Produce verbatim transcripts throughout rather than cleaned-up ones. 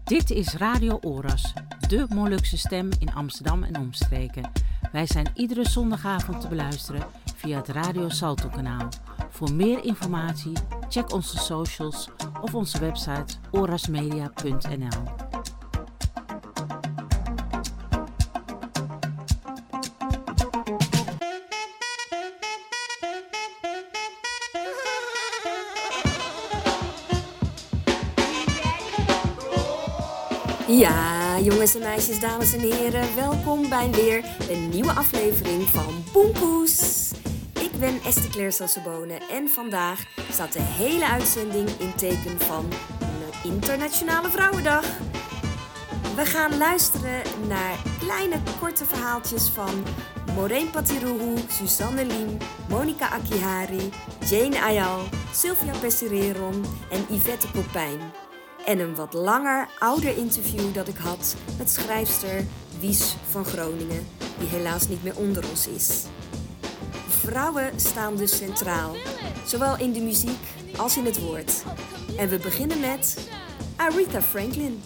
Dit is Radio Oras, de Molukse stem in Amsterdam en omstreken. Wij zijn iedere zondagavond te beluisteren via het Radio Salto kanaal. Voor meer informatie check onze socials of onze website orasmedia punt n l. Ja, jongens en meisjes, dames en heren, welkom bij weer een nieuwe aflevering van Boempoes. Ik ben Esther Claire Sassebone en vandaag staat de hele uitzending in teken van de Internationale Vrouwendag. We gaan luisteren naar kleine korte verhaaltjes van Maureen Patirohu, Suzanne Liem, Monica Akihari, Jane Ayal, Sylvia Pessireron en Yvette Koppijn. En een wat langer, ouder interview dat ik had met schrijfster Wies van Groningen, die helaas niet meer onder ons is. Vrouwen staan dus centraal, zowel in de muziek als in het woord. En we beginnen met Aretha Franklin.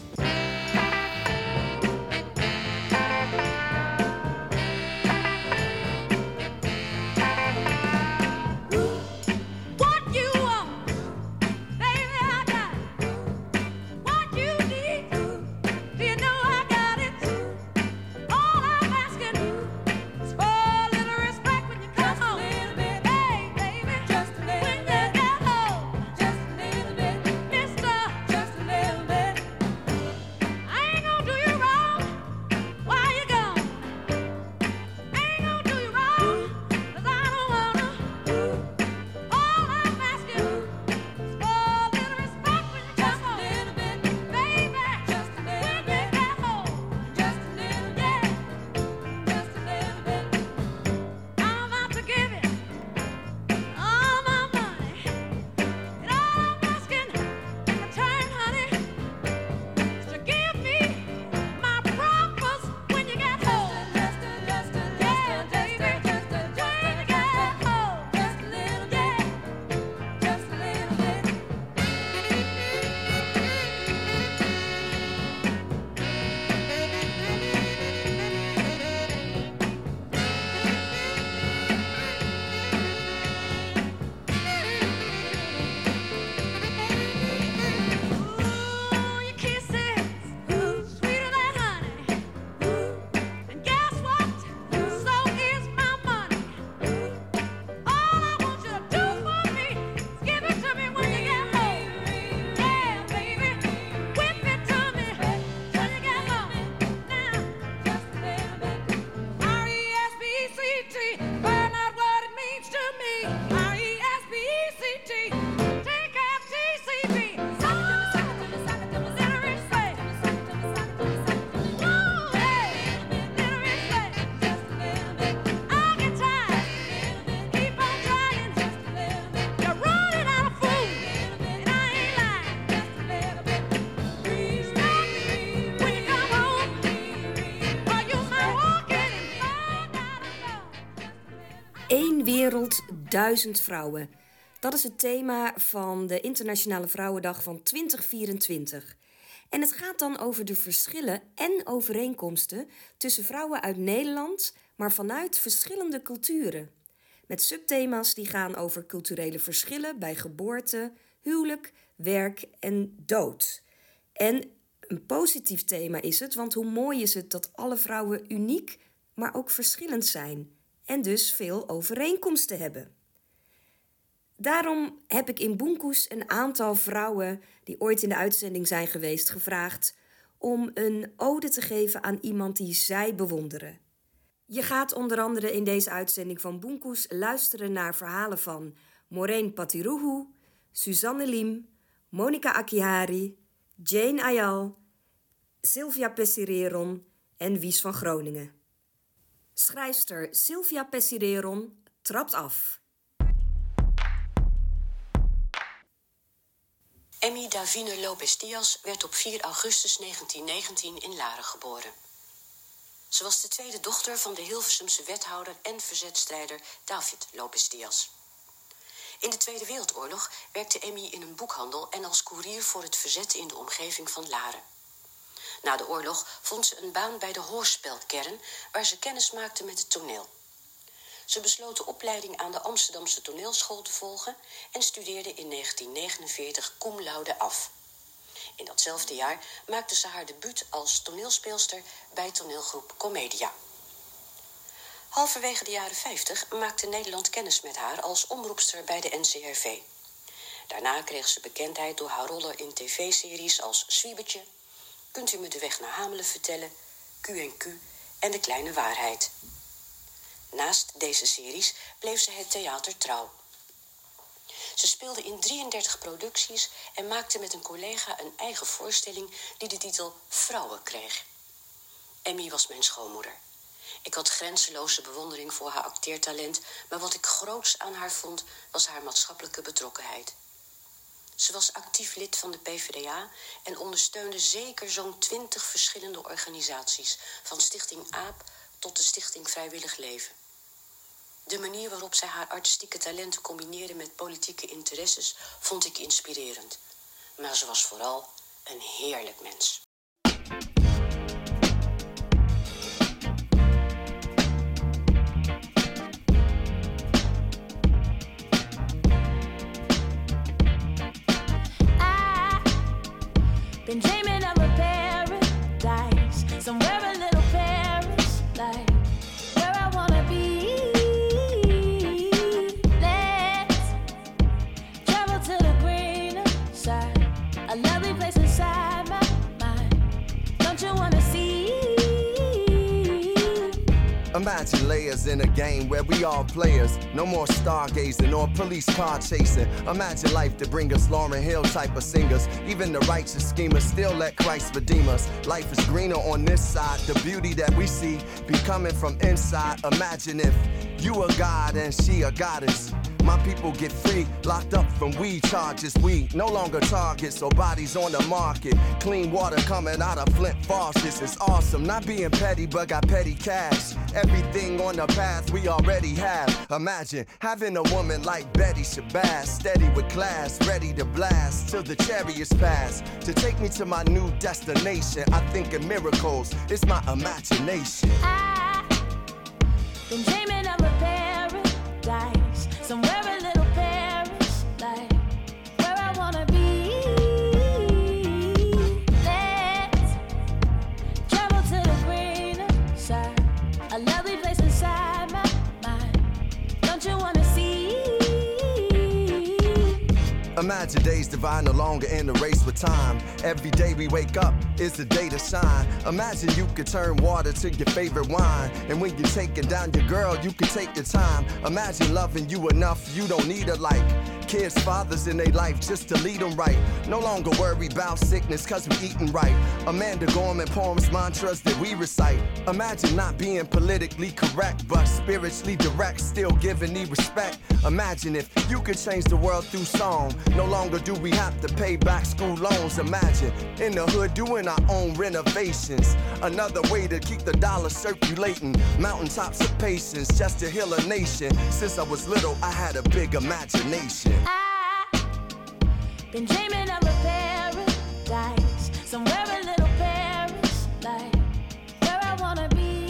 Eén wereld, duizend vrouwen. Dat is het thema van de Internationale Vrouwendag van twintig vierentwintig. En het gaat dan over de verschillen en overeenkomsten tussen vrouwen uit Nederland, maar vanuit verschillende culturen. Met subthema's die gaan over culturele verschillen bij geboorte, huwelijk, werk en dood. En een positief thema is het, want hoe mooi is het dat alle vrouwen uniek, maar ook verschillend zijn. En dus veel overeenkomsten hebben. Daarom heb ik in Boempoes een aantal vrouwen die ooit in de uitzending zijn geweest gevraagd om een ode te geven aan iemand die zij bewonderen. Je gaat onder andere in deze uitzending van Boempoes luisteren naar verhalen van Maureen Patirohu, Suzanne Liem, Monica Akihari, Jane Ayal, Sylvia Pessireron en Wies van Groningen. Schrijfster Sylvia Pessireron trapt af. Emmy Davine Lopez Diaz werd op vier augustus negentien negentien in Laren geboren. Ze was de tweede dochter van de Hilversumse wethouder en verzetstrijder David Lopez Diaz. In de Tweede Wereldoorlog werkte Emmy in een boekhandel en als koerier voor het verzet in de omgeving van Laren. Na de oorlog vond ze een baan bij de hoorspelkern, waar ze kennis maakte met het toneel. Ze besloot de opleiding aan de Amsterdamse toneelschool te volgen en studeerde in negentien negenenveertig cum laude af. In datzelfde jaar maakte ze haar debuut als toneelspeelster bij toneelgroep Comedia. Halverwege de jaren vijftig maakte Nederland kennis met haar als omroepster bij de N C R V. Daarna kreeg ze bekendheid door haar rollen in tv-series als Zwiebertje, Kunt u me de weg naar Hamelen vertellen, Q en Q en De Kleine Waarheid. Naast deze series bleef ze het theater trouw. Ze speelde in drieëndertig producties en maakte met een collega een eigen voorstelling die de titel Vrouwen kreeg. Emmy was mijn schoonmoeder. Ik had grenzeloze bewondering voor haar acteertalent, maar wat ik groots aan haar vond was haar maatschappelijke betrokkenheid. Ze was actief lid van de P v d A en ondersteunde zeker zo'n twintig verschillende organisaties, van Stichting AAP tot de Stichting Vrijwillig Leven. De manier waarop zij haar artistieke talenten combineerde met politieke interesses vond ik inspirerend. Maar ze was vooral een heerlijk mens. Been dreaming of a paradise, somewhere a little Paris, like where I wanna be. Let's travel to the greener side, a lovely place inside my mind. Don't you wanna see? Imagine layers in a game where we all players. No more stargazing or police car chasing. Imagine life to bring us Lauryn Hill type of singers. Even the righteous schemers still let Christ redeem us. Life is greener on this side. The beauty that we see be coming from inside. Imagine if you a god and she a goddess. My people get free, locked up from weed charges. We no longer targets or bodies on the market. Clean water coming out of Flint faucets. It's awesome, not being petty, but got petty cash. Everything on the path we already have. Imagine having a woman like Betty Shabazz, steady with class, ready to blast till the chariots pass. To take me to my new destination, I think in miracles, it's my imagination. I've been dreaming of a paradise, somewhere a little Paris, like where I wanna be. Let's travel to the greener side, a lovely place inside my mind. Don't you wanna see? Imagine days divine, no longer in the race with time. Every day we wake up is the day to shine. Imagine you could turn water to your favorite wine. And when you're taking down your girl, you can take your time. Imagine loving you enough, you don't need a like. Kids, fathers in their life just to lead them right. No longer worry about sickness cause we eating right. Amanda Gorman poems, mantras that we recite. Imagine not being politically correct, but spiritually direct, still giving me respect. Imagine if you could change the world through song. No longer do we have to pay back school loans. Imagine in the hood doing our own renovations. Another way to keep the dollar circulating. Mountaintops of patience just to heal a nation. Since I was little, I had a big imagination. I've been dreaming of a paradise, somewhere a little Paris, like where I wanna be.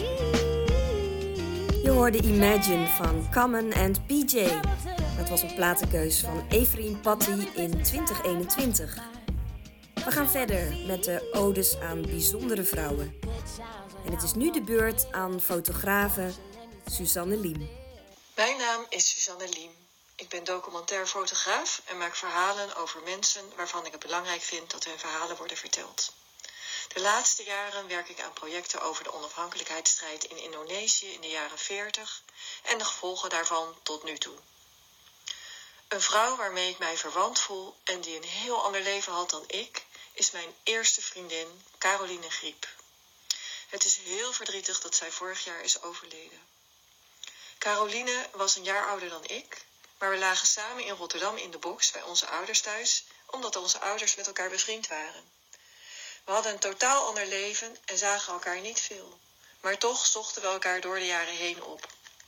Je hoorde Imagine van Common and P J. Dat was een platenkeus van Everine Patty in twintig eenentwintig. We gaan verder met de odes aan bijzondere vrouwen. En het is nu de beurt aan fotografe Suzanne Liem. Mijn naam is Suzanne Liem. Ik ben documentair fotograaf en maak verhalen over mensen waarvan ik het belangrijk vind dat hun verhalen worden verteld. De laatste jaren werk ik aan projecten over de onafhankelijkheidsstrijd in Indonesië in de jaren veertig en de gevolgen daarvan tot nu toe. Een vrouw waarmee ik mij verwant voel en die een heel ander leven had dan ik, is mijn eerste vriendin, Caroline Griep. Het is heel verdrietig dat zij vorig jaar is overleden. Caroline was een jaar ouder dan ik, maar we lagen samen in Rotterdam in de box bij onze ouders thuis, omdat onze ouders met elkaar bevriend waren. We hadden een totaal ander leven en zagen elkaar niet veel, maar toch zochten we elkaar door de jaren heen op.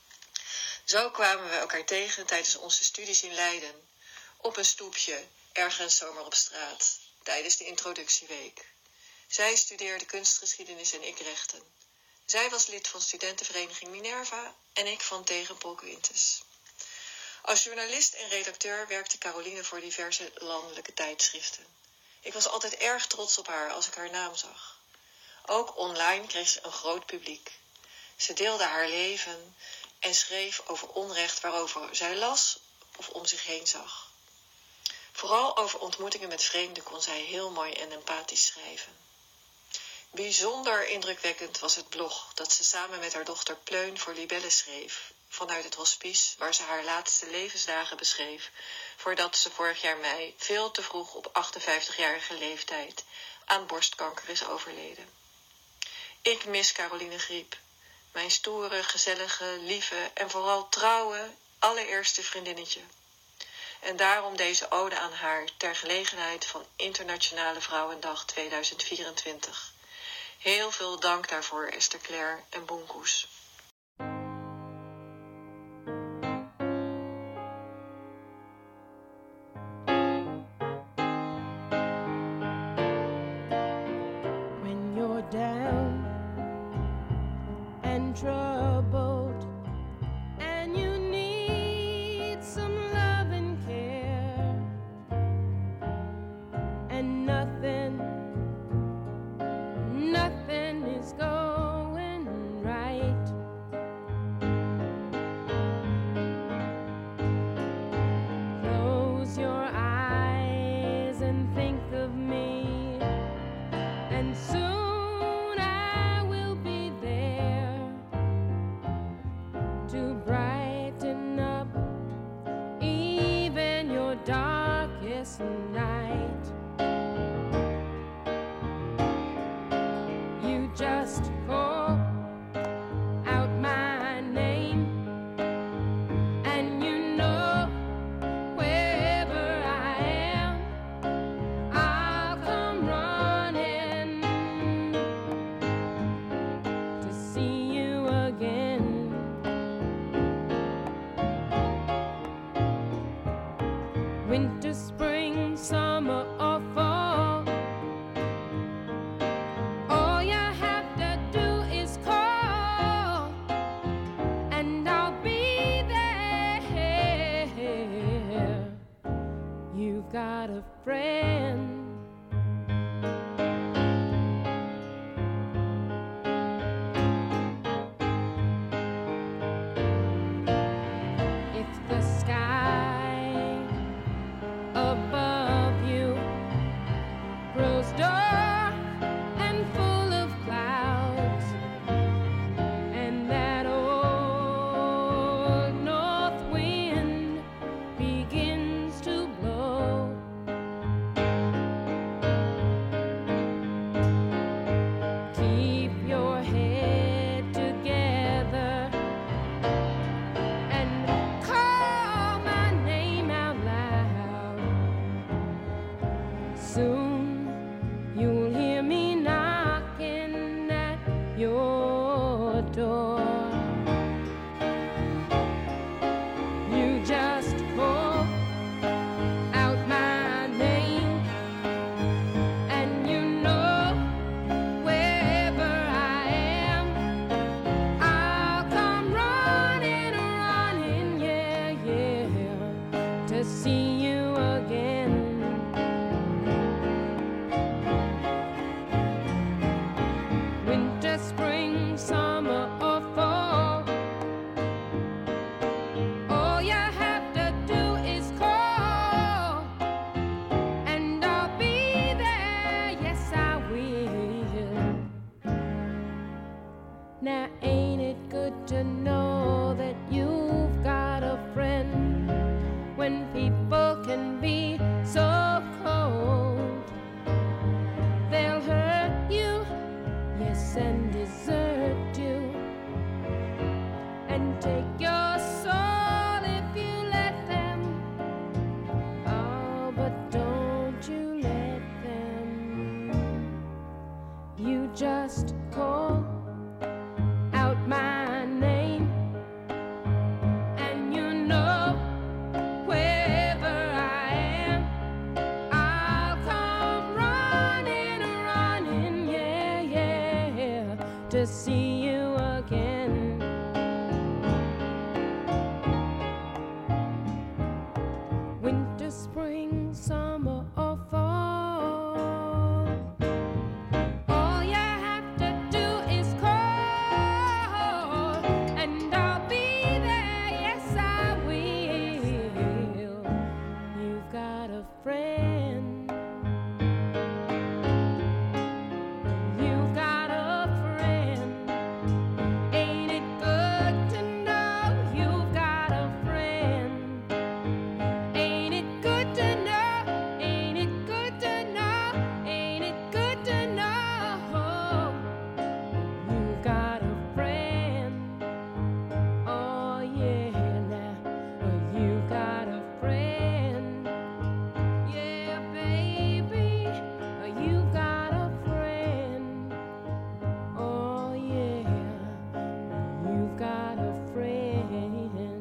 Zo kwamen we elkaar tegen tijdens onze studies in Leiden, op een stoepje, ergens zomaar op straat, tijdens de introductieweek. Zij studeerde kunstgeschiedenis en ik rechten. Zij was lid van studentenvereniging Minerva en ik van Tegenpol Quintus. Als journalist en redacteur werkte Caroline voor diverse landelijke tijdschriften. Ik was altijd erg trots op haar als ik haar naam zag. Ook online kreeg ze een groot publiek. Ze deelde haar leven en schreef over onrecht waarover zij las of om zich heen zag. Vooral over ontmoetingen met vreemden kon zij heel mooi en empathisch schrijven. Bijzonder indrukwekkend was het blog dat ze samen met haar dochter Pleun voor Libelle schreef, vanuit het hospice waar ze haar laatste levensdagen beschreef, voordat ze vorig jaar mei veel te vroeg op achtenvijftigjarige leeftijd aan borstkanker is overleden. Ik mis Caroline Griep, mijn stoere, gezellige, lieve en vooral trouwe allereerste vriendinnetje. En daarom deze ode aan haar ter gelegenheid van Internationale Vrouwendag tweeduizend vierentwintig. Heel veel dank daarvoor, Esther Claire en Boenkoes. When you're down and troubled and you need some love and care and nothing Nothing is going right. Close your eyes and think of me, and soon I will be there to brighten up even your darkest night. Just call out my name, and you know wherever I am, I'll come running to see you again. Winter, spring, summer, or fall, got a friend. If the sky above you grows dark and full of clouds, and that old north wind begins to blow, keep your head together and call my name out loud. Soon you'll hear me knocking at your door. You just call out my name, and you know wherever I am, I'll come running, running, yeah, yeah, to see you again. Winter, spring, summer, or fall, all you have to do is call, and I'll be there, yes I will. Now ain't it good to know that you've got a friend when people can be so cold? They'll hurt you, yes, and desert you, and take your soul if you let them. Oh, but don't you let them. You just call out my name, and you know wherever I am, I'll come running, running, to see you again. Winter, spring, summer, or fall, all you have to do is call, and I'll be there, yes I will. You've got a friend. You've got a friend. Ain't it good to know you've got a friend? Ain't it good to know? Ain't it good to know? Ain't it good to know? You've got a friend. Oh yeah, now you've got a friend. Yeah, baby, you've got a friend. Oh yeah, you've got a friend.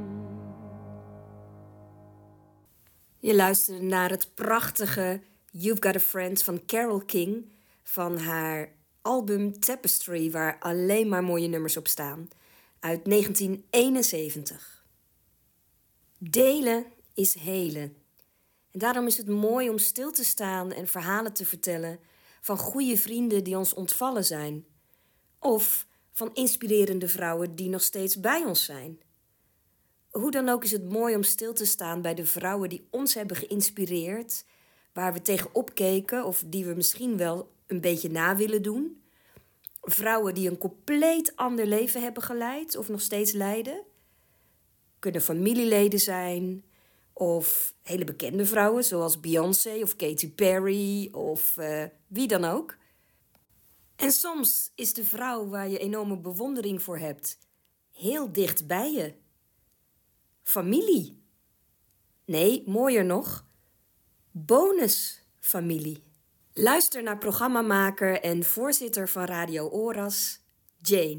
Je luisterde naar het prachtige You've Got a Friend van Carole King van haar album Tapestry, waar alleen maar mooie nummers op staan, uit negentien eenenzeventig. Delen is helen. En daarom is het mooi om stil te staan en verhalen te vertellen van goede vrienden die ons ontvallen zijn. Of van inspirerende vrouwen die nog steeds bij ons zijn. Hoe dan ook is het mooi om stil te staan bij de vrouwen die ons hebben geïnspireerd, waar we tegen opkeken of die we misschien wel een beetje na willen doen. Vrouwen die een compleet ander leven hebben geleid of nog steeds leiden. Kunnen familieleden zijn of hele bekende vrouwen zoals Beyoncé of Katy Perry of uh, wie dan ook. En soms is de vrouw waar je enorme bewondering voor hebt heel dicht bij je. Familie. Nee, mooier nog, bonusfamilie. Luister naar programmamaker en voorzitter van Radio Oras, Jane.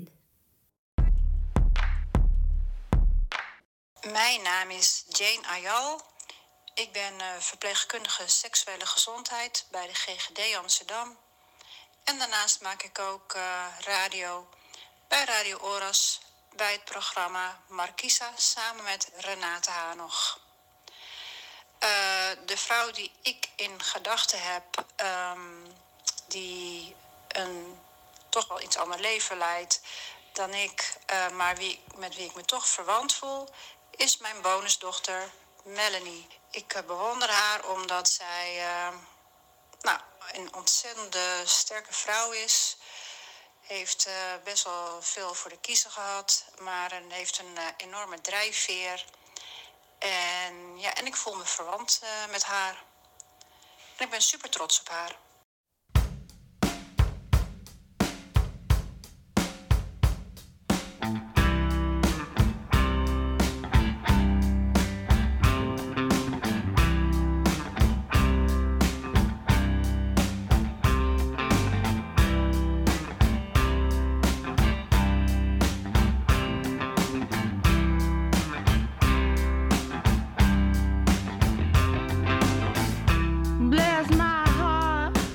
Mijn naam is Jane Ayal. Ik ben uh, verpleegkundige seksuele gezondheid bij de G G D Amsterdam. En daarnaast maak ik ook uh, radio bij Radio Oras bij het programma Marquisa samen met Renate Hanog. Uh, de vrouw die ik in gedachten heb, um, die een toch wel iets ander leven leidt dan ik, uh, maar wie, met wie ik me toch verwant voel, is mijn bonusdochter Melanie. Ik uh, bewonder haar omdat zij uh, nou, een ontzettende sterke vrouw is. Heeft uh, best wel veel voor de kiezer gehad, maar een, heeft een uh, enorme drijfveer. En, ja, en ik voel me verwant uh, met haar. En ik ben super trots op haar. Bless my heart.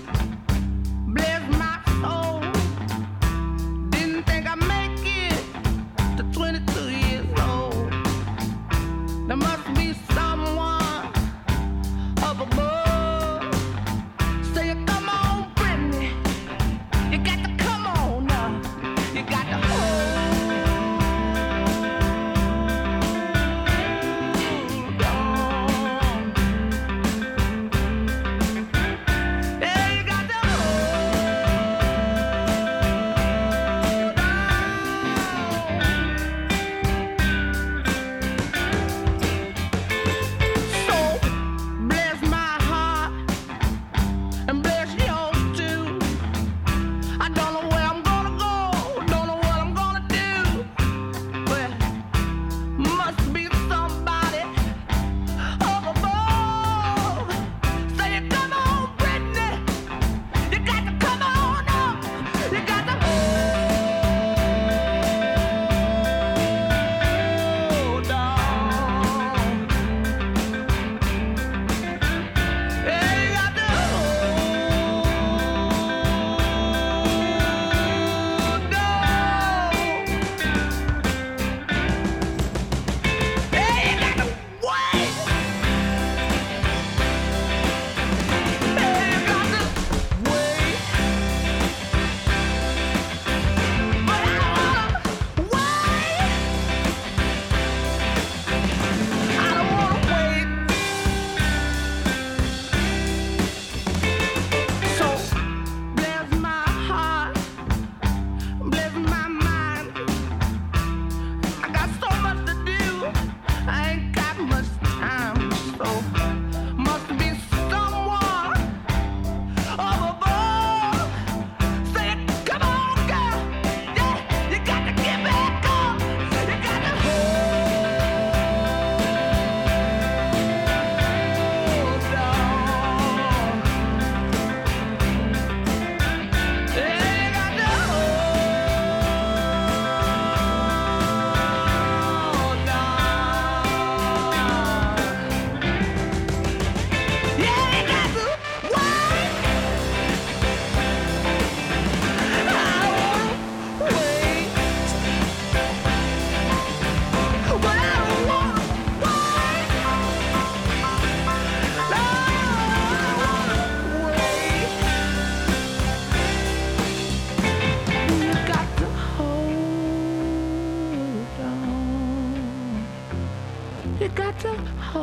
to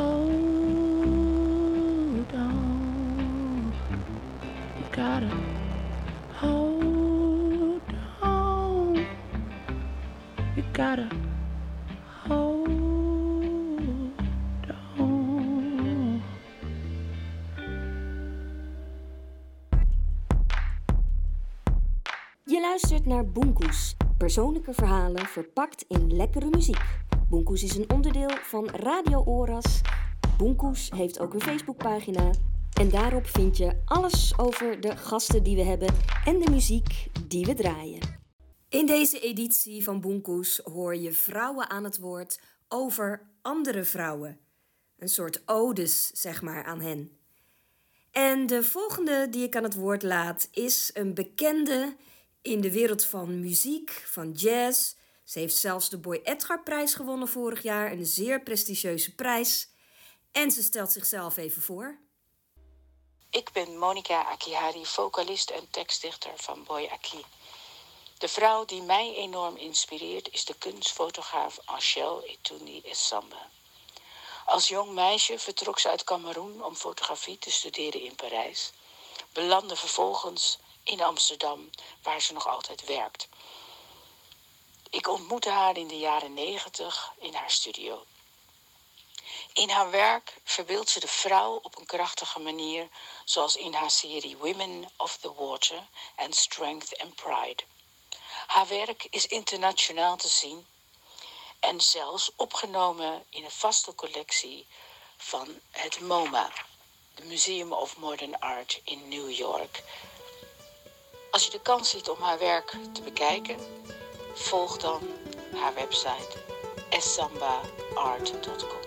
hold on. You gotta hold on. You gotta hold on. Je luistert naar Boenkoes, persoonlijke verhalen verpakt in lekkere muziek. Boenkoes is een onderdeel van Radio Oras. Boenkoes heeft ook een Facebookpagina. En daarop vind je alles over de gasten die we hebben en de muziek die we draaien. In deze editie van Boenkoes hoor je vrouwen aan het woord over andere vrouwen. Een soort odes, zeg maar, aan hen. En de volgende die ik aan het woord laat is een bekende in de wereld van muziek, van jazz. Ze heeft zelfs de Boy Edgar-prijs gewonnen vorig jaar, een zeer prestigieuze prijs. En ze stelt zichzelf even voor. Ik ben Monica Akihari, vocalist en tekstdichter van Boy Aki. De vrouw die mij enorm inspireert is de kunstfotograaf Angèle Etundi Essamba. Als jong meisje vertrok ze uit Kameroen om fotografie te studeren in Parijs. Belandde vervolgens in Amsterdam, waar ze nog altijd werkt. Ik ontmoette haar in de jaren negentig in haar studio. In haar werk verbeeldt ze de vrouw op een krachtige manier, zoals in haar serie Women of the Water en Strength and Pride. Haar werk is internationaal te zien en zelfs opgenomen in een vaste collectie van het MoMA, het Museum of Modern Art in New York. Als je de kans ziet om haar werk te bekijken, volg dan haar website essamba art dot com.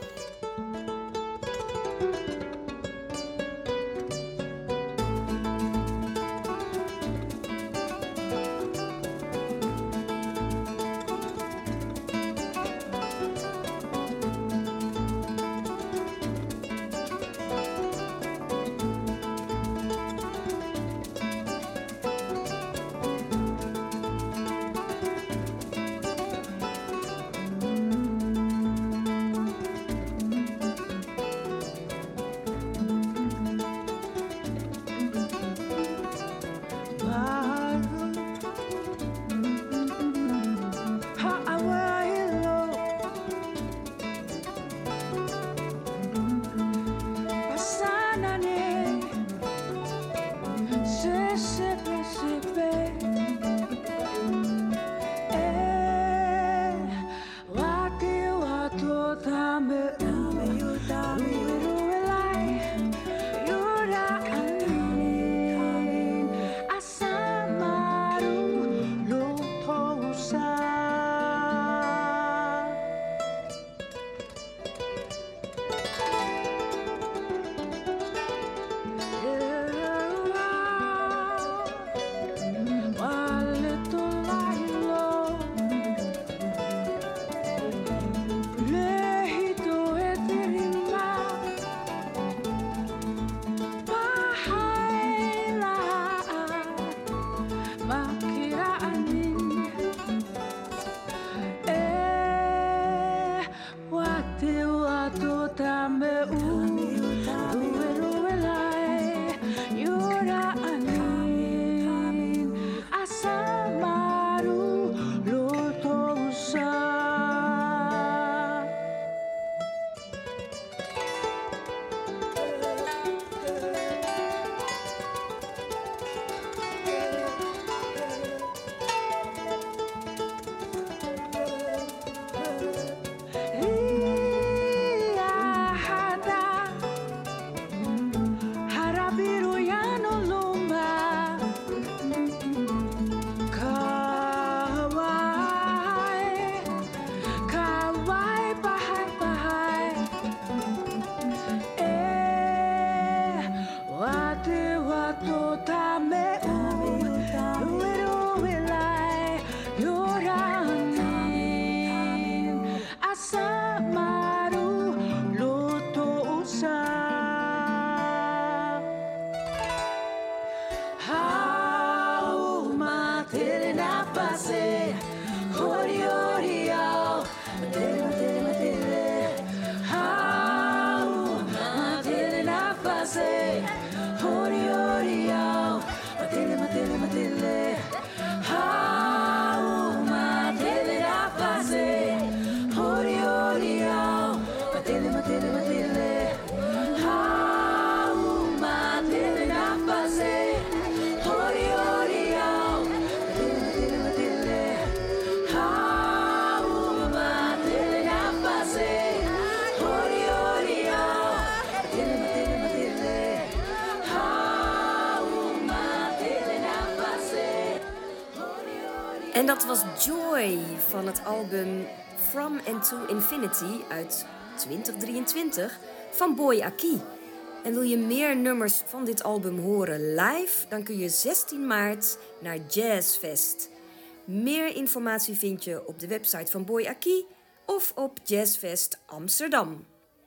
En dat was Joy van het album From and to Infinity uit twintig drieëntwintig van Boy Aki. En wil je meer nummers van dit album horen live, dan kun je zestien maart naar Jazzfest. Meer informatie vind je op de website van Boy Aki of op Jazzfest Amsterdam.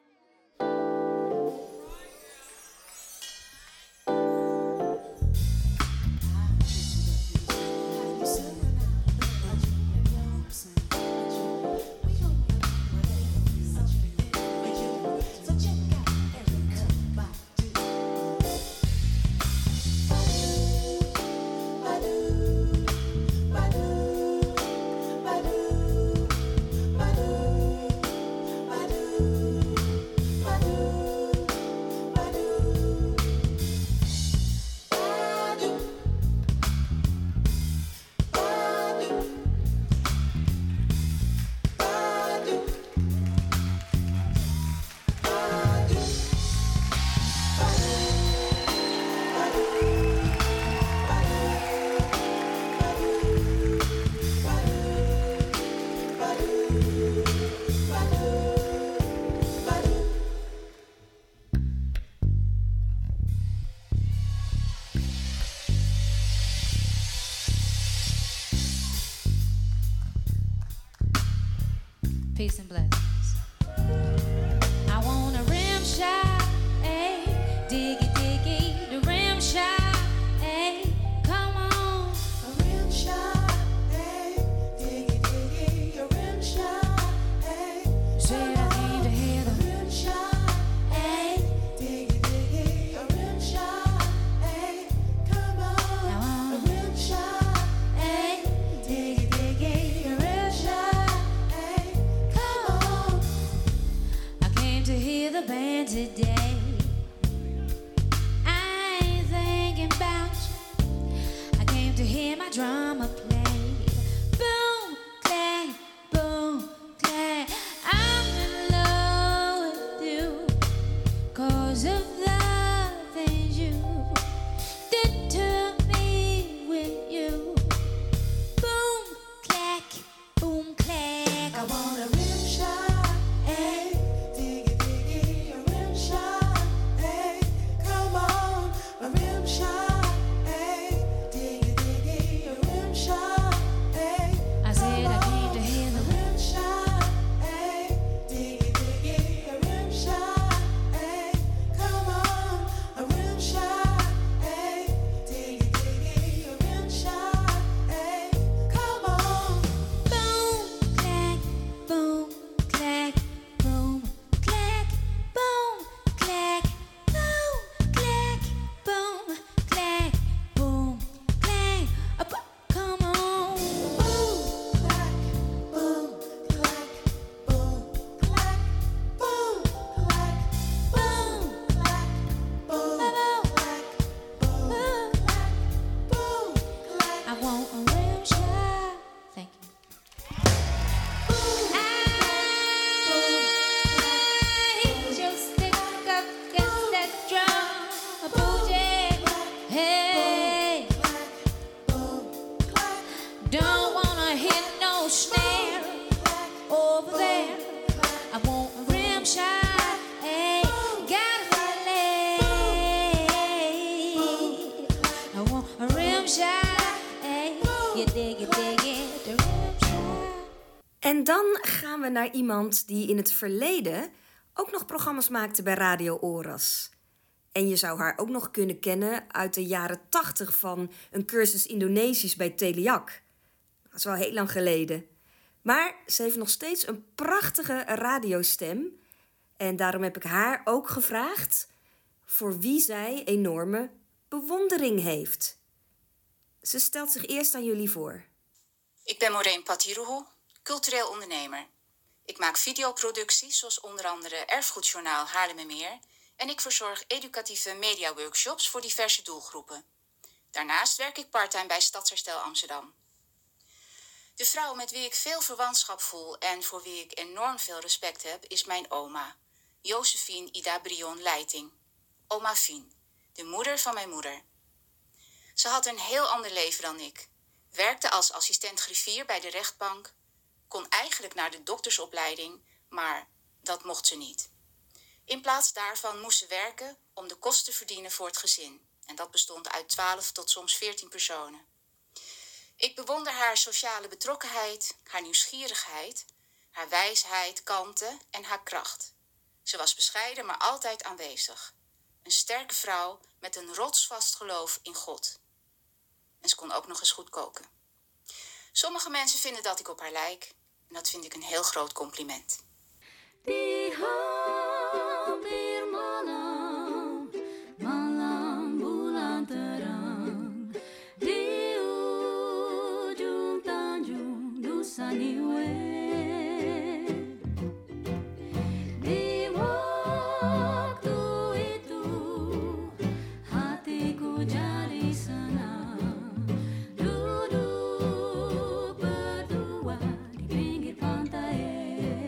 Peace and blessings. I want a rim shot, ayy, diggy diggy, the rim shot, ayy, come on. A rim shot, ayy, diggy diggy, a rim shot, ayy. Said I came to hear the rim shot, ayy, diggy diggy, a rim shot, ayy, come on. Now I want a rim shot, ayy, diggy diggy, a rim shot. To hear the band today, I ain't thinking about you. I came to hear my drummer play. Boom, clack, boom, clack. I'm in love with you, cause of the things you did to me with you. Boom, clack, boom, clack. I want a rim shot, ayy. En dan gaan we naar iemand die in het verleden ook nog programma's maakte bij Radio Oras. En je zou haar ook nog kunnen kennen uit de jaren tachtig van een cursus Indonesisch bij Teliak. Dat is wel heel lang geleden. Maar ze heeft nog steeds een prachtige radiostem. En daarom heb ik haar ook gevraagd voor wie zij enorme bewondering heeft. Ze stelt zich eerst aan jullie voor. Ik ben Maureen Patiruhu, cultureel ondernemer. Ik maak videoproducties zoals onder andere Erfgoedjournaal Haarlemmermeer en ik verzorg educatieve mediaworkshops voor diverse doelgroepen. Daarnaast werk ik parttime bij Stadsherstel Amsterdam. De vrouw met wie ik veel verwantschap voel en voor wie ik enorm veel respect heb is mijn oma, Josephine Ida Brion Leiting. Oma Fien, de moeder van mijn moeder. Ze had een heel ander leven dan ik. werkte als assistent griffier bij de rechtbank, kon eigenlijk naar de doktersopleiding, maar dat mocht ze niet. In plaats daarvan moest ze werken om de kosten te verdienen voor het gezin. En dat bestond uit twaalf tot soms veertien personen. Ik bewonder haar sociale betrokkenheid, haar nieuwsgierigheid, haar wijsheid, kalmte en haar kracht. Ze was bescheiden, maar altijd aanwezig. Een sterke vrouw met een rotsvast geloof in God. En ze kon ook nog eens goed koken. Sommige mensen vinden dat ik op haar lijk. En dat vind ik een heel groot compliment. Di hampir malam, malam bulan terang, di ujung tanjung Nusa Niue. Di waktu itu hatiku jadi senang, duduk berdua di pinggir pantai.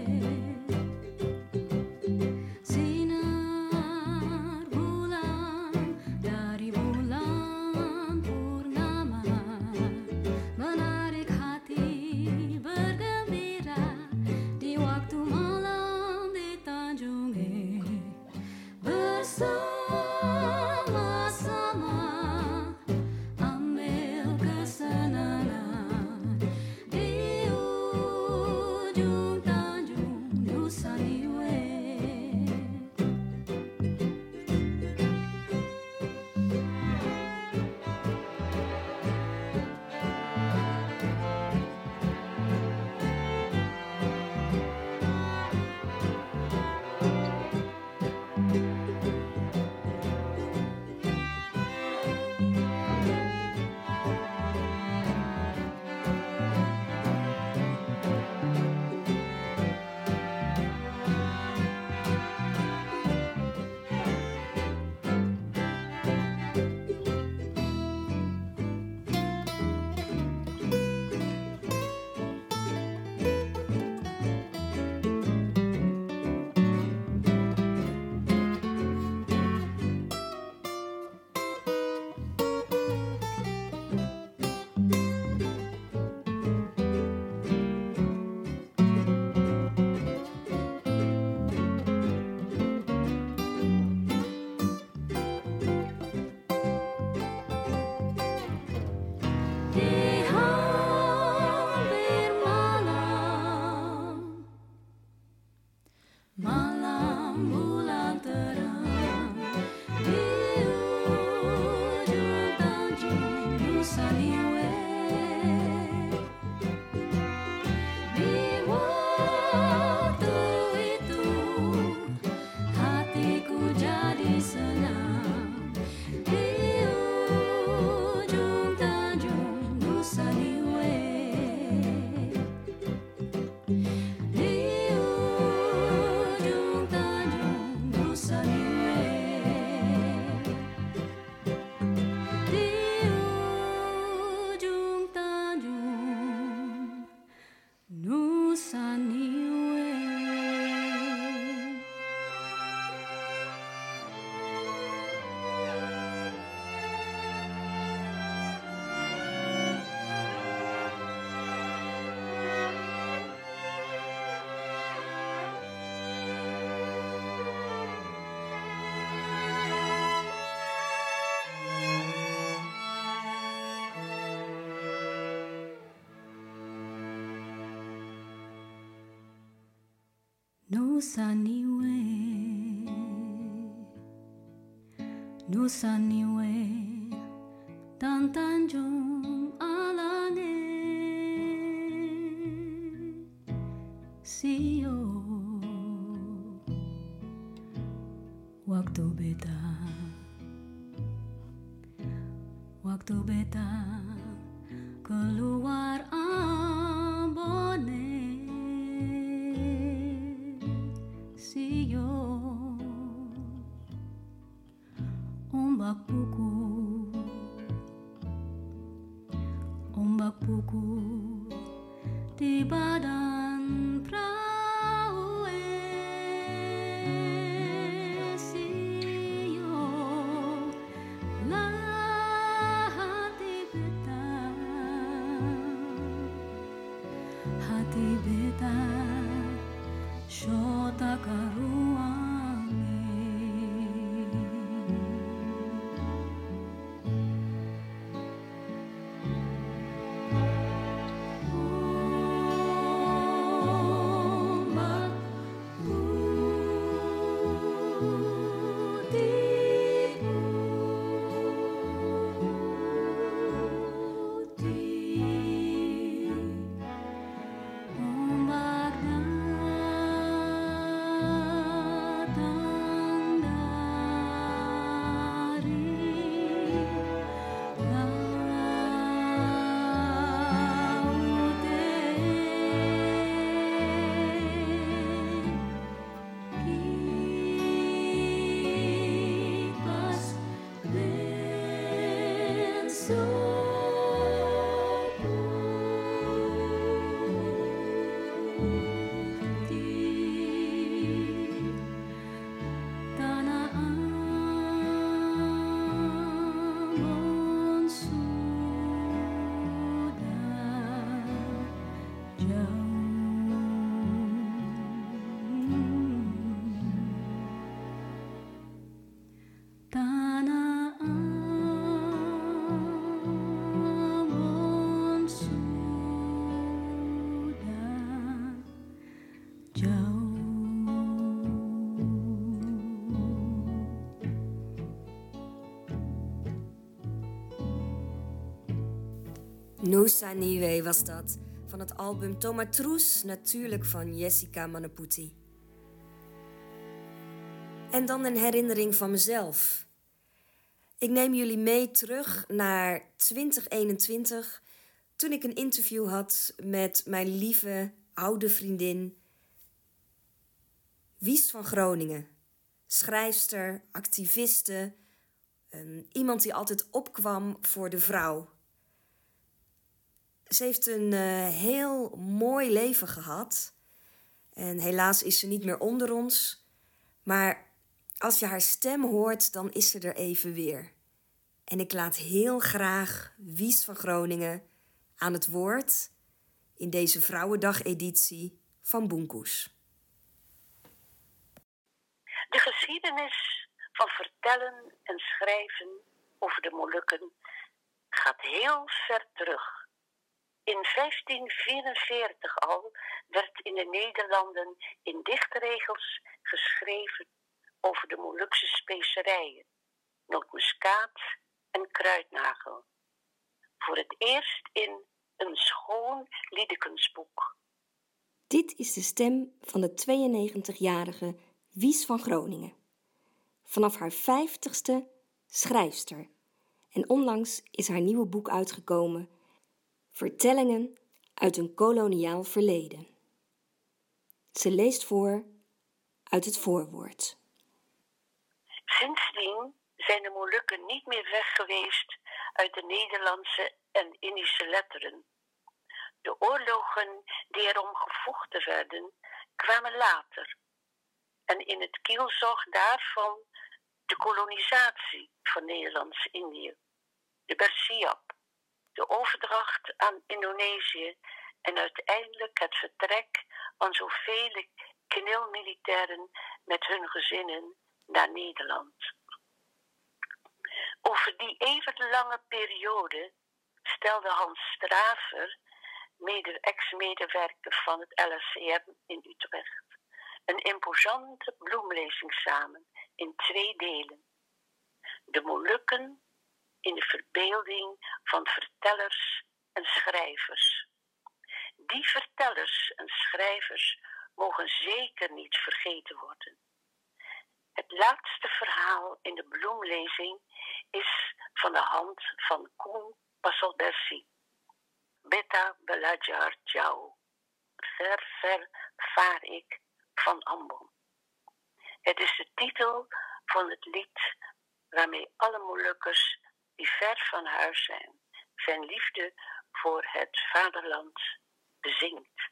Nusa Niue, Nusa Niue, dan Tanjung Alange, Sio, waktu beta, waktu beta keluar Ambone. Ombak buku, ombak buku di badan perahu Sio, lah hati beta Nusa Niwe was dat, van het album Tomatrous, natuurlijk van Jessica Manaputi. En dan een herinnering van mezelf. Ik neem jullie mee terug naar twintig eenentwintig, toen ik een interview had met mijn lieve oude vriendin Wies van Groningen. Schrijfster, activiste, um, iemand die altijd opkwam voor de vrouw. Ze heeft een uh, heel mooi leven gehad. En helaas is ze niet meer onder ons. Maar als je haar stem hoort, dan is ze er even weer. En ik laat heel graag Wies van Groningen aan het woord in deze Vrouwendag-editie van Boenkoes. De geschiedenis van vertellen en schrijven over de Molukken gaat heel ver terug. In vijftien vierenveertig al werd in de Nederlanden in dichtregels geschreven over de Molukse specerijen, nootmuskaat en kruidnagel. Voor het eerst in een schoon liedekensboek. Dit is de stem van de tweeënnegentigjarige Wies van Groningen. Vanaf haar vijftigste schrijfster. En onlangs is haar nieuwe boek uitgekomen, Vertellingen uit een koloniaal verleden. Ze leest voor uit het voorwoord. Sindsdien zijn de Molukken niet meer weg geweest uit de Nederlandse en Indische letteren. De oorlogen die erom gevochten werden, kwamen later. En in het kielzog daarvan de kolonisatie van Nederlands-Indië, de Bersiap, de overdracht aan Indonesië en uiteindelijk het vertrek van zoveel knilmilitairen met hun gezinnen naar Nederland. Over die even lange periode stelde Hans Straver, mede ex-medewerker van het L S C M in Utrecht, een imposante bloemlezing samen in twee delen. De Molukken in de verbeelding van vertellers en schrijvers. Die vertellers en schrijvers mogen zeker niet vergeten worden. Het laatste verhaal in de bloemlezing is van de hand van Koen Passelbersi. Beta Belajar Jou. Ver, ver vaar ik van Ambon. Het is de titel van het lied waarmee alle Molukkers die ver van huis zijn, zijn liefde voor het vaderland bezingt.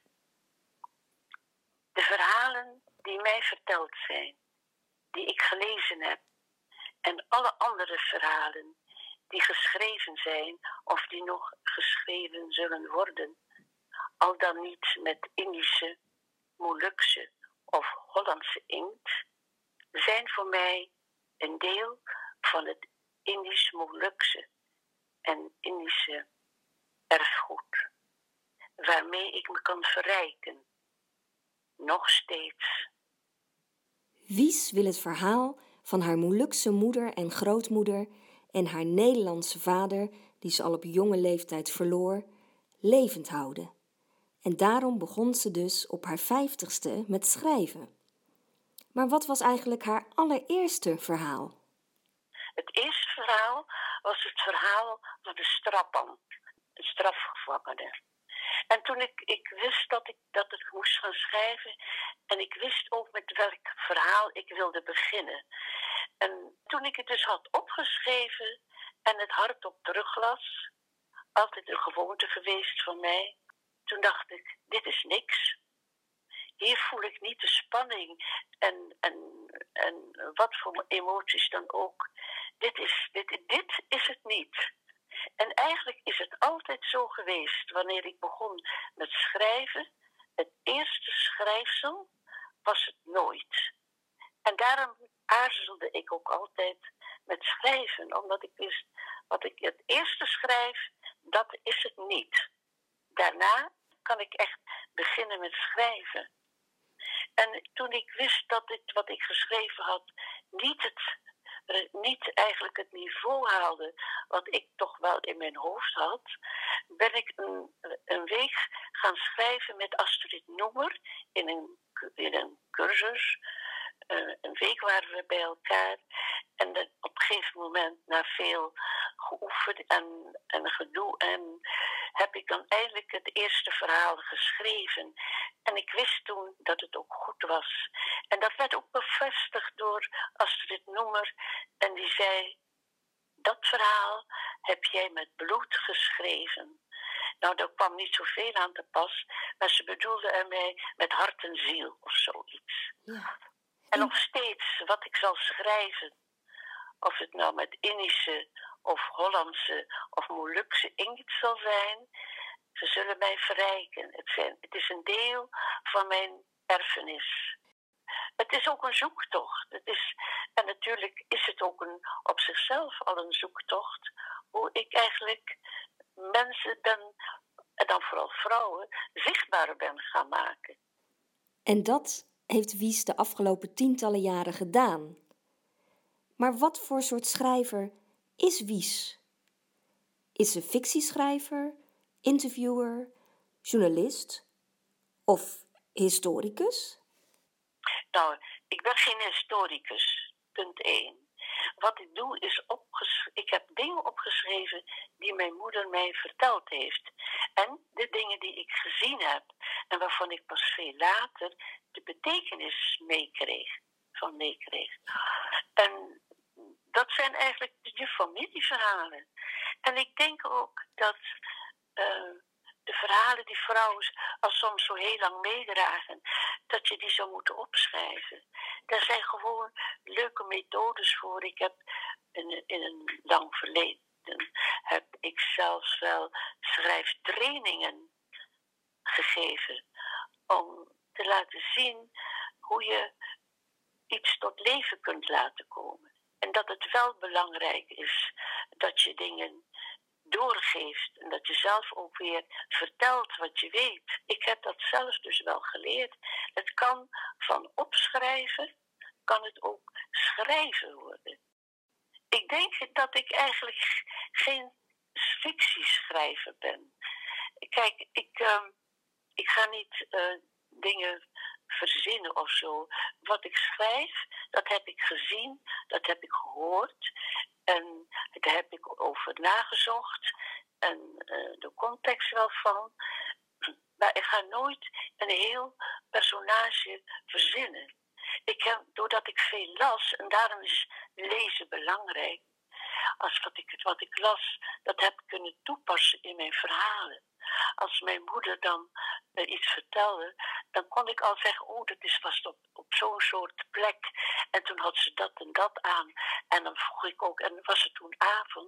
De verhalen die mij verteld zijn, die ik gelezen heb, en alle andere verhalen die geschreven zijn of die nog geschreven zullen worden, al dan niet met Indische, Molukse of Hollandse inkt, zijn voor mij een deel van het Indisch-Molukse en Indische erfgoed, waarmee ik me kan verrijken, nog steeds. Wies wil het verhaal van haar Molukse moeder en grootmoeder en haar Nederlandse vader, die ze al op jonge leeftijd verloor, levend houden. En daarom begon ze dus op haar vijftigste met schrijven. Maar wat was eigenlijk haar allereerste verhaal? Het eerste verhaal was het verhaal van de Strappan, de strafgevangene. En toen ik, ik wist dat ik, dat ik moest gaan schrijven, en ik wist ook met welk verhaal ik wilde beginnen. En toen ik het dus had opgeschreven en het hardop teruglas, altijd een gewoonte geweest van mij, toen dacht ik, dit is niks. Hier voel ik niet de spanning en, en, en wat voor emoties dan ook. Dit is, dit, dit is het niet. En eigenlijk is het altijd zo geweest, wanneer ik begon met schrijven, het eerste schrijfsel was het nooit. En daarom aarzelde ik ook altijd met schrijven, omdat ik wist, wat ik het eerste schrijf, dat is het niet. Daarna kan ik echt beginnen met schrijven. En toen ik wist dat dit wat ik geschreven had niet het niet eigenlijk het niveau haalde wat ik toch wel in mijn hoofd had, ben ik een, een week gaan schrijven met Astrid Noemer in een, in een cursus. Uh, een week waren we bij elkaar en de, op een gegeven moment, na veel geoefend en, en gedoe, en heb ik dan eindelijk het eerste verhaal geschreven. En ik wist toen dat het ook goed was. En dat werd ook bevestigd door Astrid Noemer. En die zei, dat verhaal heb jij met bloed geschreven. Nou, daar kwam niet zoveel aan te pas, maar ze bedoelde ermee met hart en ziel of zoiets. Ja. En nog steeds, wat ik zal schrijven, of het nou met Indische of Hollandse of Molukse inkt zal zijn, ze zullen mij verrijken. Het, zijn, het is een deel van mijn erfenis. Het is ook een zoektocht. Het is, en natuurlijk is het ook een, op zichzelf al een zoektocht, hoe ik eigenlijk mensen ben, en dan vooral vrouwen, zichtbaar ben gaan maken. En dat heeft Wies de afgelopen tientallen jaren gedaan. Maar wat voor soort schrijver is Wies? Is ze fictieschrijver, interviewer, journalist of historicus? Nou, ik ben geen historicus, punt één. Wat ik doe is, opges- ik heb dingen opgeschreven die mijn moeder mij verteld heeft. En de dingen die ik gezien heb en waarvan ik pas veel later de betekenis meekreeg, van meekreeg. En dat zijn eigenlijk de familieverhalen. En ik denk ook dat uh, de verhalen die vrouwen al soms zo heel lang meedragen, dat je die zou moeten opschrijven. Daar zijn gewoon leuke methodes voor. Ik heb in, in een lang verleden heb ik zelfs wel schrijftrainingen gegeven om te laten zien hoe je iets tot leven kunt laten komen. En dat het wel belangrijk is dat je dingen doorgeeft en dat je zelf ook weer vertelt wat je weet. Ik heb dat zelf dus wel geleerd. Het kan van opschrijven, kan het ook schrijven worden. Ik denk dat ik eigenlijk geen fictieschrijver ben. Kijk, ik, uh, ik ga niet uh, dingen verzinnen of zo. Wat ik schrijf, dat heb ik gezien, dat heb ik gehoord. En daar heb ik over nagezocht. En uh, de context wel van. Maar ik ga nooit een heel personage verzinnen. Ik heb, doordat ik veel las, en daarom is lezen belangrijk. Als wat ik, wat ik las, dat heb ik kunnen toepassen in mijn verhalen. Als mijn moeder dan uh, iets vertelde, dan kon ik al zeggen, oh, dat is vast op, op zo'n soort plek. En toen had ze dat en dat aan. En dan vroeg ik ook, en was het toen avond,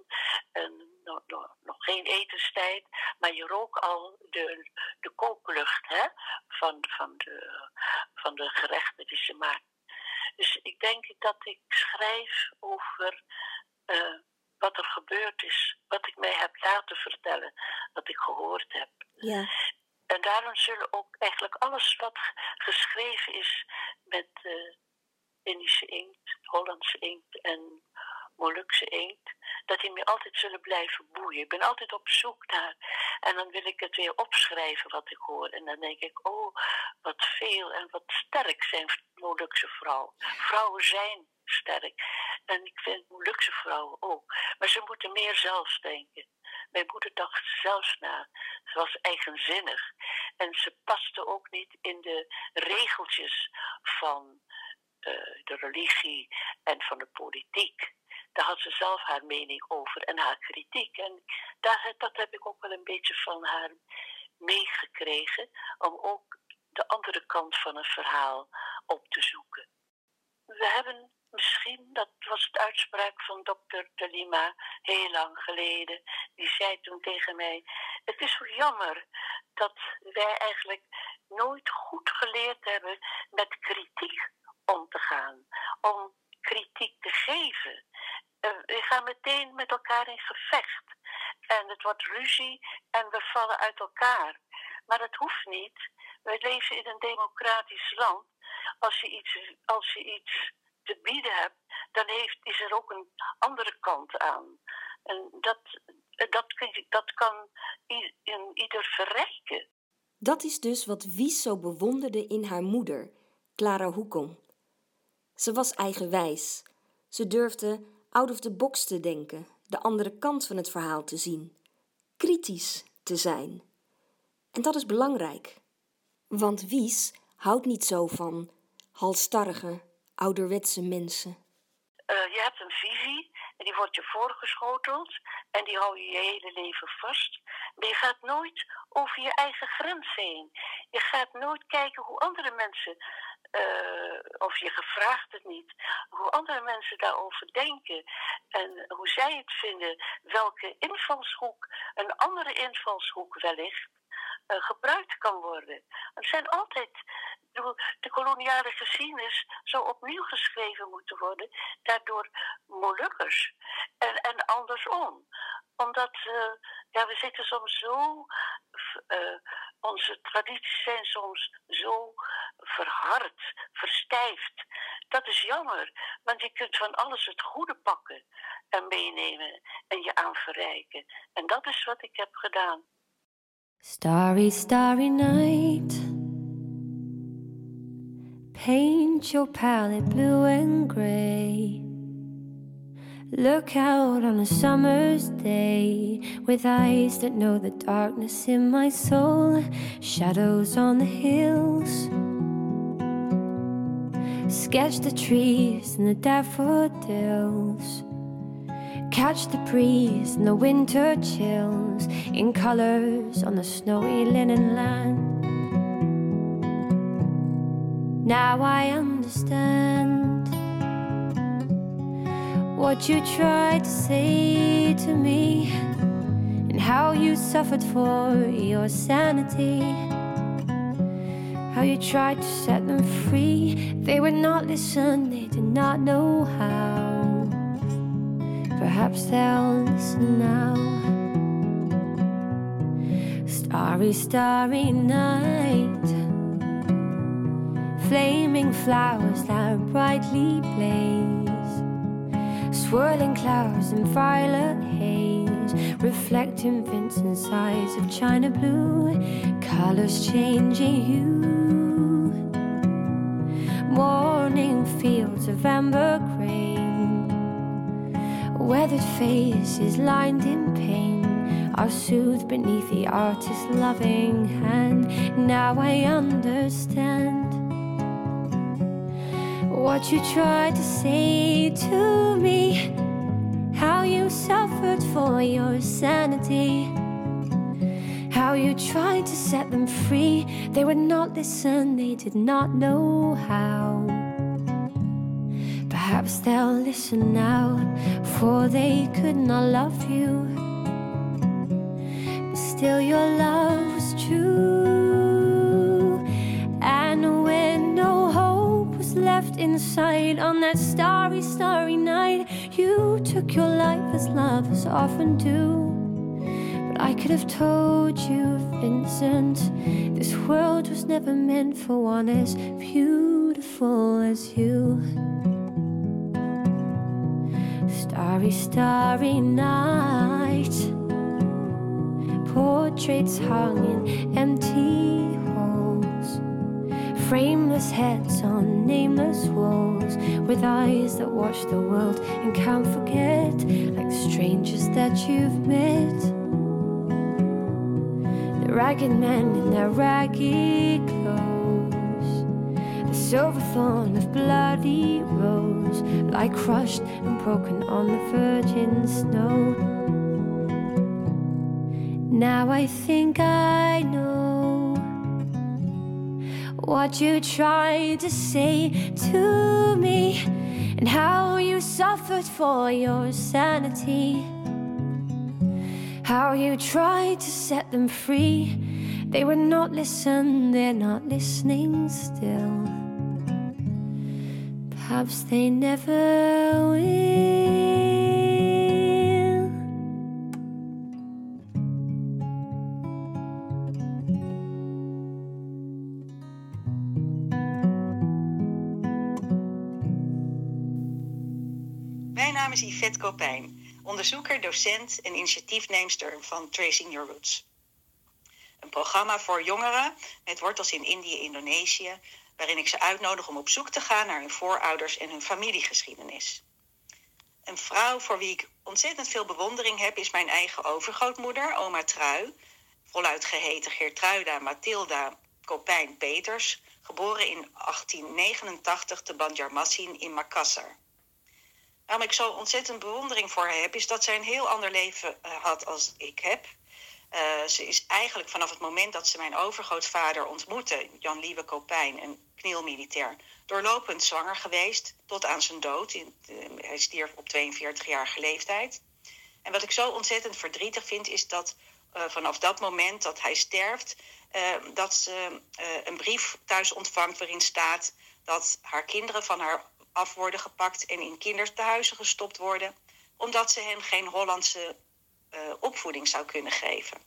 en nog, nog, nog geen etenstijd, maar je rook al de, de kooklucht, hè, van, van, de, van de gerechten die ze maakt. Dus ik denk dat ik schrijf over uh, wat er gebeurd is, wat ik mij heb laten vertellen, wat ik gehoord heb. Ja. En daarom zullen ook eigenlijk alles wat geschreven is met uh, Indische inkt, Hollandse inkt en Molukse inkt, dat die me altijd zullen blijven boeien. Ik ben altijd op zoek naar. En dan wil ik het weer opschrijven wat ik hoor. En dan denk ik, oh, wat veel en wat sterk zijn Molukse vrouwen. Vrouwen zijn sterk. En ik vind Molukse vrouwen ook. Maar ze moeten meer zelfs denken. Mijn moeder dacht zelfs na. Ze was eigenzinnig. En ze paste ook niet in de regeltjes van uh, de religie en van de politiek. Daar had ze zelf haar mening over en haar kritiek. En daar, dat heb ik ook wel een beetje van haar meegekregen. Om ook de andere kant van een verhaal op te zoeken. We hebben misschien, dat was het uitspraak van dokter De Lima heel lang geleden. Die zei toen tegen mij, het is zo jammer dat wij eigenlijk nooit goed geleerd hebben met kritiek om te gaan. Om kritiek te geven. Uh, we gaan meteen met elkaar in gevecht. En het wordt ruzie en we vallen uit elkaar. Maar dat hoeft niet. We leven in een democratisch land. Als je iets, als je iets te bieden hebt, dan heeft, is er ook een andere kant aan. En dat, dat, dat kan in ieder verrijken. Dat is dus wat Wies zo bewonderde in haar moeder, Clara Hoekom. Ze was eigenwijs. Ze durfde out of the box te denken, de andere kant van het verhaal te zien. Kritisch te zijn. En dat is belangrijk. Want Wies houdt niet zo van halstarrige, ouderwetse mensen. Uh, je hebt een visie en die wordt je voorgeschoteld en die hou je je hele leven vast. Maar je gaat nooit over je eigen grens heen. Je gaat nooit kijken hoe andere mensen, uh, of je gevraagd het niet, hoe andere mensen daarover denken en hoe zij het vinden, welke invalshoek, een andere invalshoek wellicht, uh, gebruikt kan worden. Het zijn altijd, de koloniale geschiedenis zou opnieuw geschreven moeten worden, daardoor Molukkers. En, en andersom. Omdat uh, ja, we zitten soms zo, uh, onze tradities zijn soms zo verhard, verstijfd. Dat is jammer, want je kunt van alles het goede pakken en meenemen en je aanverrijken. En dat is wat ik heb gedaan. Starry, starry night. Paint your palette blue and gray. Look out on a summer's day with eyes that know the darkness in my soul. Shadows on the hills. Sketch the trees and the daffodils. Catch the breeze and the winter chills in colors on the snowy linen land. Now I understand what you tried to say to me and how you suffered for your sanity. How you tried to set them free. They would not listen, they did not know how. Perhaps they'll listen now. Starry, starry night. Flaming flowers that brightly blaze. Swirling clouds in violet haze. Reflecting Vincent's eyes of china blue. Colors changing hue. Morning fields of amber grain. Weathered faces lined in pain are soothed beneath the artist's loving hand. Now I understand what you tried to say to me. How you suffered for your sanity. How you tried to set them free. They would not listen, they did not know how. Perhaps they'll listen now, for they could not love you. But still your love was true. And when no hope was left inside on that starry, starry night, you took your life as lovers often do. But I could have told you, Vincent, this world was never meant for one as beautiful as you. Starry, starry night. Portraits hung in empty halls. Frameless heads on nameless walls. With eyes that watch the world and can't forget. Like strangers that you've met. The ragged men in their ragged clothes. The silver thorn of bloody rose. Lie crushed and broken on the virgin snow. Now I think I know what you tried to say to me and how you suffered for your sanity. How you tried to set them free. They would not listen, they're not listening still. Perhaps they never will. naam is Yvette Kopijn, onderzoeker, docent en initiatiefneemster van Tracing Your Roots. Een programma voor jongeren met wortels in Indië en Indonesië, waarin ik ze uitnodig om op zoek te gaan naar hun voorouders en hun familiegeschiedenis. Een vrouw voor wie ik ontzettend veel bewondering heb is mijn eigen overgrootmoeder, oma Trui, voluit geheten Geertruida Mathilda Kopijn-Peters, geboren in achttien negenentachtig te Banjarmasin in Makassar. Waarom ik zo ontzettend bewondering voor haar heb, is dat zij een heel ander leven uh, had als ik heb. Uh, ze is eigenlijk vanaf het moment dat ze mijn overgrootvader ontmoette, Jan Liewe Kopijn, een knielmilitair, doorlopend zwanger geweest tot aan zijn dood. In, uh, hij stierf op tweeënveertigjarige leeftijd. En wat ik zo ontzettend verdrietig vind, is dat uh, vanaf dat moment dat hij sterft, uh, dat ze uh, een brief thuis ontvangt waarin staat dat haar kinderen van haar af worden gepakt en in kindertehuizen gestopt worden, omdat ze hen geen Hollandse uh, opvoeding zou kunnen geven.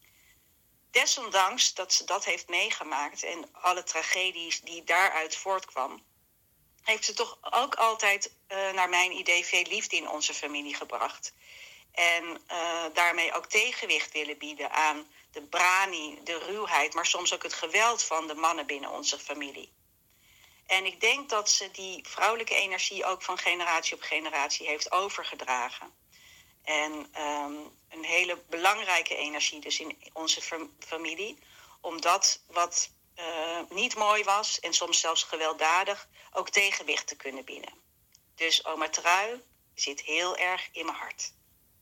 Desondanks dat ze dat heeft meegemaakt en alle tragedies die daaruit voortkwam, heeft ze toch ook altijd, uh, naar mijn idee, veel liefde in onze familie gebracht. En uh, daarmee ook tegenwicht willen bieden aan de brani, de ruwheid, maar soms ook het geweld van de mannen binnen onze familie. En ik denk dat ze die vrouwelijke energie ook van generatie op generatie heeft overgedragen. En um, een hele belangrijke energie dus in onze familie. Omdat wat uh, niet mooi was en soms zelfs gewelddadig ook tegenwicht te kunnen bieden. Dus oma Trui zit heel erg in mijn hart.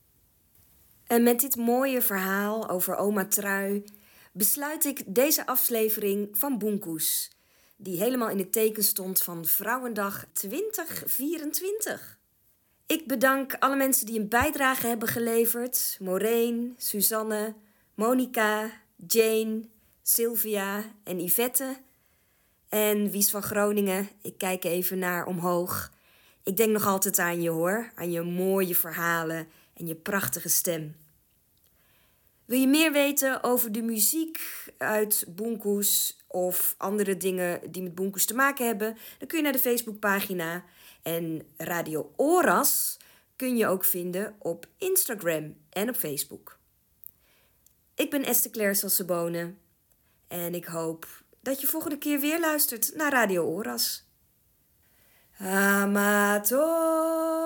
En met dit mooie verhaal over oma Trui besluit ik deze aflevering van Boenkoes, die helemaal in het teken stond van Vrouwendag twintig vierentwintig. Ik bedank alle mensen die een bijdrage hebben geleverd. Maureen, Suzanne, Monica, Jane, Sylvia en Yvette. En Wies van Groningen, ik kijk even naar omhoog. Ik denk nog altijd aan je hoor, aan je mooie verhalen en je prachtige stem. Wil je meer weten over de muziek uit Boenkoes of andere dingen die met Boenkoes te maken hebben, dan kun je naar de Facebookpagina. En Radio Oras kun je ook vinden op Instagram en op Facebook. Ik ben Esther Claire Sassebone en ik hoop dat je volgende keer weer luistert naar Radio Oras. Amato.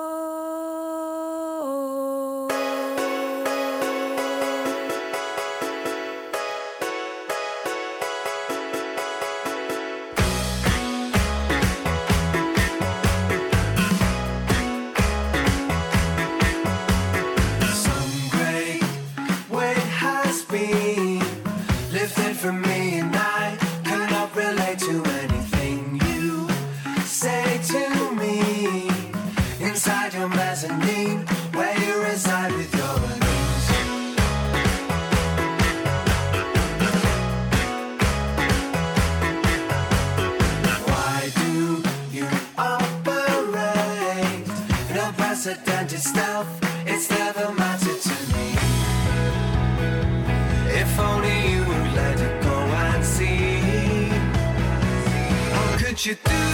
Stuff, it's never mattered to me. If only you would let it go and see. How could you do